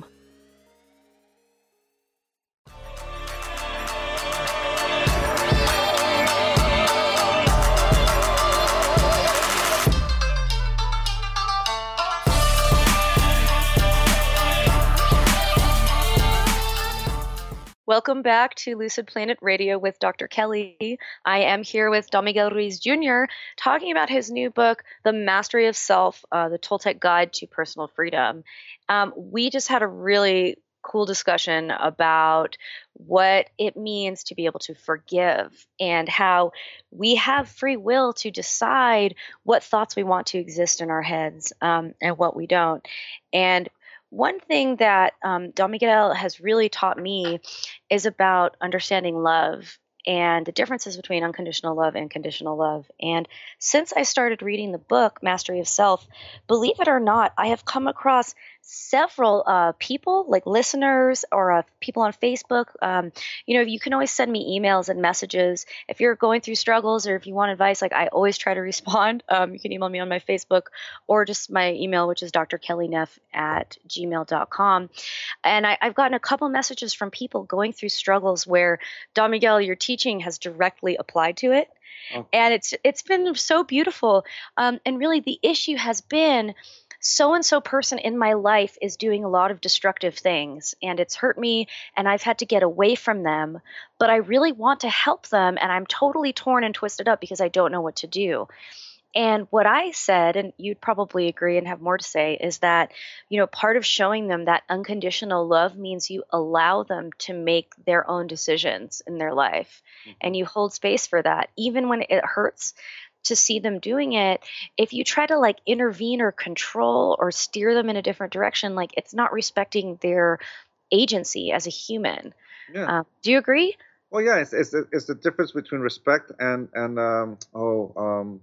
Welcome back to Lucid Planet Radio with Doctor Kelly. I am here with Don Miguel Ruiz Junior talking about his new book, The Mastery of Self, uh, The Toltec Guide to Personal Freedom. Um, we just had a really cool discussion about what it means to be able to forgive and how we have free will to decide what thoughts we want to exist in our heads um, and what we don't. And one thing that um, Don Miguel has really taught me is about understanding love and the differences between unconditional love and conditional love. And since I started reading the book, Mastery of Self, believe it or not, I have come across several uh, people, like listeners or uh, people on Facebook. Um, you know, you can always send me emails and messages. If you're going through struggles or if you want advice, like I always try to respond. Um, you can email me on my Facebook or just my email, which is d r kelly neff at gmail dot com. And I, I've gotten a couple messages from people going through struggles where, Don Miguel, your teaching has directly applied to it. Oh. And it's it's been so beautiful. Um, and really the issue has been so-and-so person in my life is doing a lot of destructive things and it's hurt me and I've had to get away from them, but I really want to help them and I'm totally torn and twisted up because I don't know what to do. And what I said, and you'd probably agree and have more to say, is that, you know, part of showing them that unconditional love means you allow them to make their own decisions in their life. Mm-hmm. And you hold space for that, even when it hurts to see them doing it. If you try to like intervene or control or steer them in a different direction, like it's not respecting their agency as a human. Yeah. Uh, do you agree? Well, yeah, it's it's the, it's the difference between respect and and um, oh um,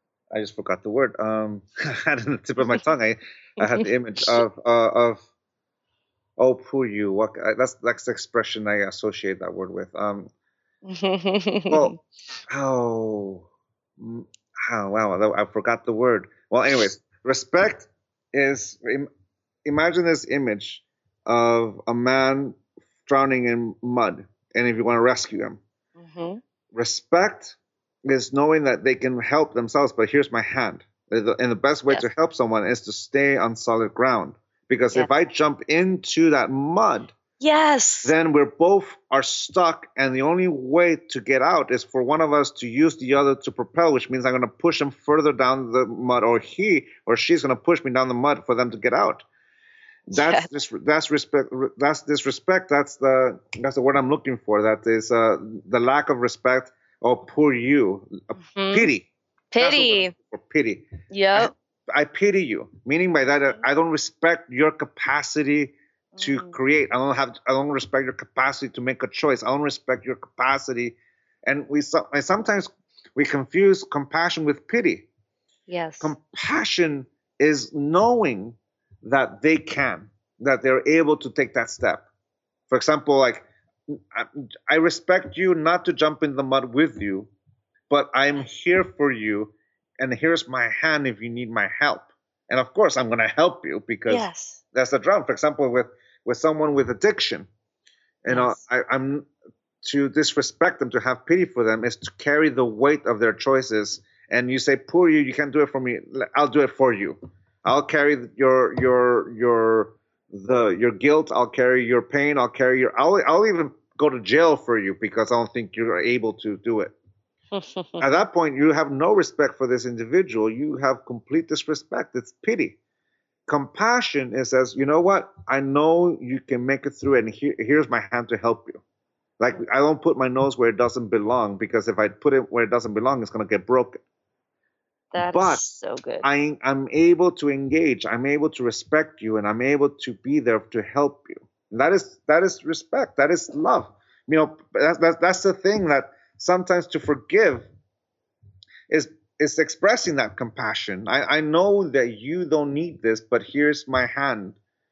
I just forgot the word. Um, I had it on the tip of my tongue. I I had the image of uh, of oh poor you. What that's that's the expression I associate that word with. Um, well, oh. Oh, wow, I forgot the word. Well, anyways, respect is, imagine this image of a man drowning in mud, and if you want to rescue him. Mm-hmm. Respect is knowing that they can help themselves, but here's my hand. And the best way yes. to help someone is to stay on solid ground. Because yes. if I jump into that mud, Yes. Then we're both are stuck, and the only way to get out is for one of us to use the other to propel, which means I'm going to push him further down the mud, or he or she's going to push me down the mud for them to get out. That's Yes. dis- that's respect. That's disrespect. That's the that's the word I'm looking for. That is uh, the lack of respect. Or poor you, Mhm. pity. That's the word I'm Pity. looking for, pity. Yep. I pity you, meaning by that, uh, I don't respect your capacity to create. I don't have. I don't respect your capacity to make a choice. I don't respect your capacity, and we so- and sometimes we confuse compassion with pity. Yes. Compassion is knowing that they can, that they're able to take that step. For example, like I, I respect you not to jump in the mud with you, but I'm here for you, and here's my hand if you need my help. And of course, I'm going to help you because Yes. that's the drum. For example, with with someone with addiction, you know, I, I'm to disrespect them, to have pity for them, is to carry the weight of their choices. And you say, "Poor you, you can't do it for me. I'll do it for you. I'll carry your your your the your guilt. I'll carry your pain. I'll carry your. I'll I'll even go to jail for you because I don't think you're able to do it." At that point, you have no respect for this individual. You have complete disrespect. It's pity. Compassion is as, you know what? I know you can make it through, and here, here's my hand to help you. Like, I don't put my nose where it doesn't belong, because if I put it where it doesn't belong, it's going to get broken. That But is so good. I, I'm able to engage. I'm able to respect you, and I'm able to be there to help you. And that is that is respect. That is love. You know, that's that's, that's the thing, that sometimes to forgive is is expressing that compassion. I, I know that you don't need this, but here's my hand.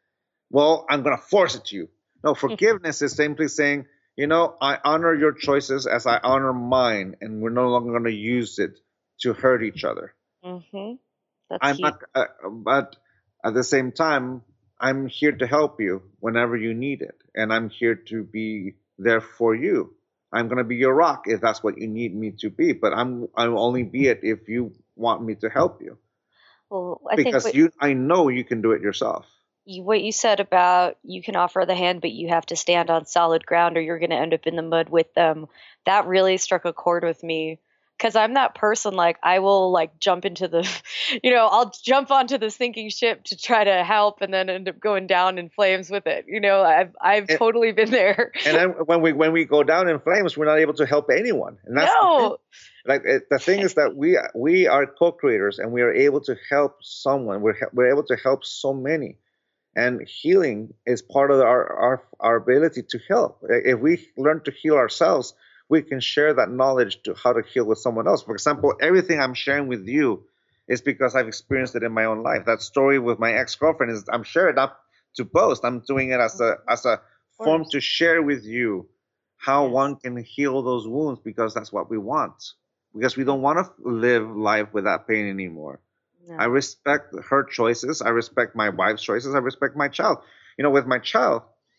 Well, I'm going to force it to you. No, forgiveness is simply saying, you know, I honor your choices as I honor mine, and we're no longer going to use it to hurt each other. Mm-hmm. That's I'm huge. not, uh, but at the same time, I'm here to help you whenever you need it, and I'm here to be there for you. I'm going to be your rock if that's what you need me to be, but I'm I'll only be it if you want me to help you, Well, I because think what you I know you can do it yourself. you, what you said about you can offer the hand, but you have to stand on solid ground or you're going to end up in the mud with them. That really struck a chord with me, because I'm that person, like, I will like jump into the, you know, I'll jump onto the sinking ship to try to help and then end up going down in flames with it. You know, I've, I've And- totally been there. And then when we when we go down in flames, we're not able to help anyone. And that's the thing. No. Like it, the thing is that we we are co-creators, and we are able to help someone. We're he- we're able to help so many, and healing is part of our our our ability to help. If we learn to heal ourselves, we can share that knowledge to how to heal with someone else. For example, everything I'm sharing with you is because I've experienced it in my own life. That story with my ex-girlfriend is, I'm sharing it not to boast. I'm doing it as a as a form to share with you how one can heal those wounds, because that's what we want. Because we don't want to live life with that pain anymore. No. I respect her choices. I respect my wife's choices. I respect my child. You know, with my child,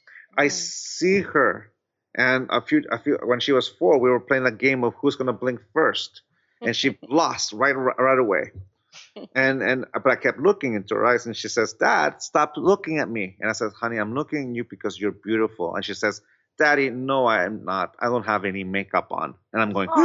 I see her. And a few, a few, when she was four, we were playing a game of who's going to blink first, and she lost right, right away. And and but I kept looking into her eyes, and she says, "Dad, stop looking at me." And I said, "Honey, I'm looking at you because you're beautiful." And she says, "Daddy, no, I am not. I don't have any makeup on." And I'm going,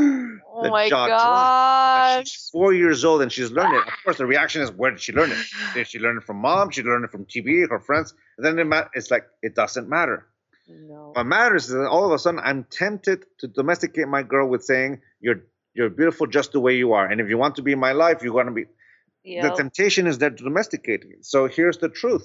Oh the my jaw dropped. gosh. She's four years old and she's learned it. Of course, the reaction is, where did she learn it? Did she learn it from mom? She learned it from T V, her friends. And then it ma- it's like, it doesn't matter. No. What matters is that all of a sudden I'm tempted to domesticate my girl with saying, you're you're beautiful just the way you are. And if you want to be in my life, you're going to be. Yep. The temptation is there to domesticate it. So here's the truth.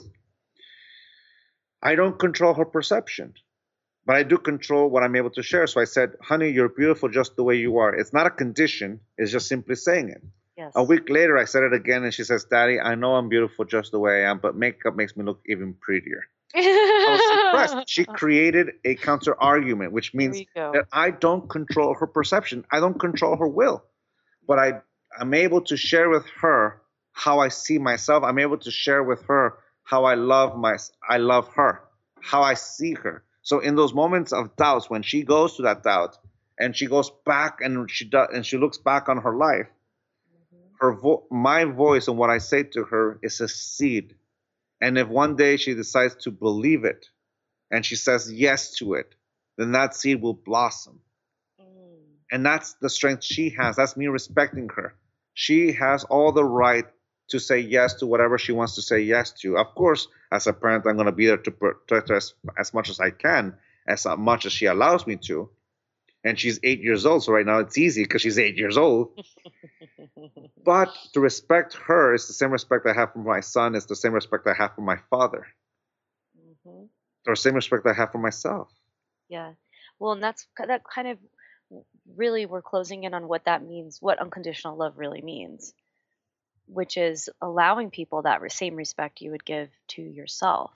I don't control her perception, but I do control what I'm able to share. So I said, honey, you're beautiful just the way you are. It's not a condition. It's just simply saying it. Yes. A week later, I said it again, and she says, Daddy, I know I'm beautiful just the way I am, but makeup makes me look even prettier. I was surprised. She created a counter argument, which means we go. that I don't control her perception. I don't control her will, but I, I'm able to share with her how I see myself. I'm able to share with her how I love my, I love her, how I see her. So in those moments of doubts, when she goes to that doubt and she goes back and she does, and she looks back on her life, her vo- my voice and what I say to her is a seed. And if one day she decides to believe it, and she says yes to it, then that seed will blossom. Mm. And that's the strength she has. That's me respecting her. She has all the right to say yes to whatever she wants to say yes to. Of course, as a parent, I'm going to be there to protect her as, as much as I can, as much as she allows me to. And she's eight years old, so right now it's easy because she's eight years old. But to respect her is the same respect I have for my son. It's the same respect I have for my father. Mm-hmm. Or the same respect I have for myself. Yeah. Well, and that's that kind of really we're closing in on what that means, what unconditional love really means, which is allowing people that same respect you would give to yourself.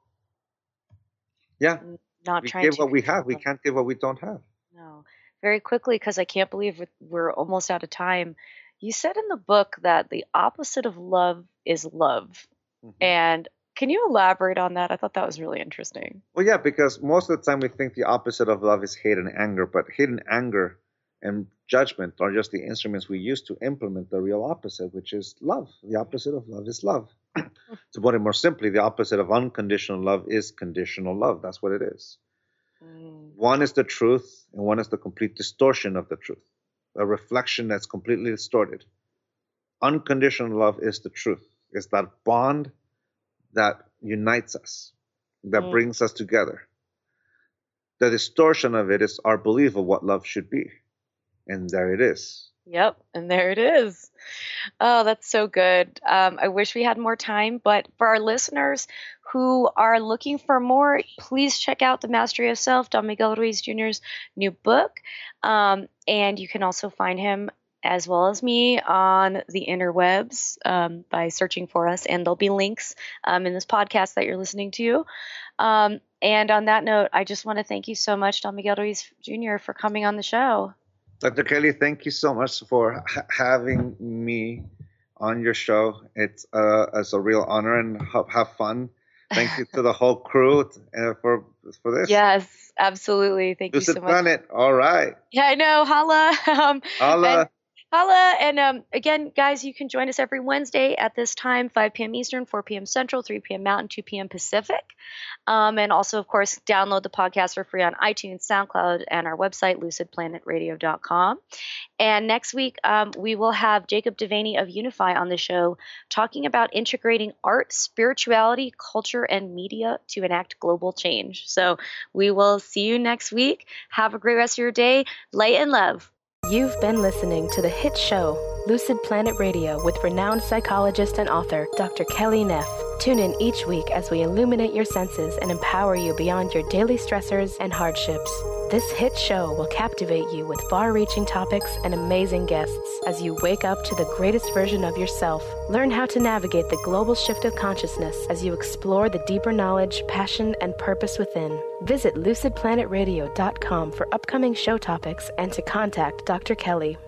Yeah. Not we trying give to what we have. We can't give what we don't have. No. Very quickly, because I can't believe we're almost out of time. You said in the book that the opposite of love is love. Mm-hmm. And can you elaborate on that? I thought that was really interesting. Well, yeah, because most of the time we think the opposite of love is hate and anger, but hate and anger and judgment are just the instruments we use to implement the real opposite, which is love. The opposite of love is love. To put it more simply, the opposite of unconditional love is conditional love. That's what it is. Mm. One is the truth, and one is the complete distortion of the truth, a reflection that's completely distorted. Unconditional love is the truth. It's that bond that unites us, that mm. brings us together. The distortion of it is our belief of what love should be. And there it is. Yep, and there it is. Oh, that's so good. Um, I wish we had more time, but for our listeners who are looking for more, please check out The Mastery of Self, Don Miguel Ruiz Junior's new book. Um, and you can also find him, as well as me, on the interwebs um, by searching for us. And there'll be links um, in this podcast that you're listening to. Um, and on that note, I just want to thank you so much, Don Miguel Ruiz Junior, for coming on the show. Doctor Kelly, thank you so much for ha- having me on your show. It's, uh, it's a real honor, and ha- have fun. Thank you to the whole crew uh, for for this. Yes, absolutely. Thank Lucid you so much. Planet. All right. Yeah, I know. Holla. Um, Holla. And- Holla. And um, again, guys, you can join us every Wednesday at this time, five p.m. Eastern, four p.m. Central, three p.m. Mountain, two p.m. Pacific. Um, and also, of course, download the podcast for free on iTunes, SoundCloud, and our website, lucid planet radio dot com. And next week, um, we will have Jacob Devaney of Unify on the show talking about integrating art, spirituality, culture, and media to enact global change. So we will see you next week. Have a great rest of your day. Light and love. You've been listening to the hit show, Lucid Planet Radio, with renowned psychologist and author, Doctor Kelly Neff. Tune in each week as we illuminate your senses and empower you beyond your daily stressors and hardships. This hit show will captivate you with far-reaching topics and amazing guests as you wake up to the greatest version of yourself. Learn how to navigate the global shift of consciousness as you explore the deeper knowledge, passion, and purpose within. Visit lucid planet radio dot com for upcoming show topics and to contact Doctor Kelly.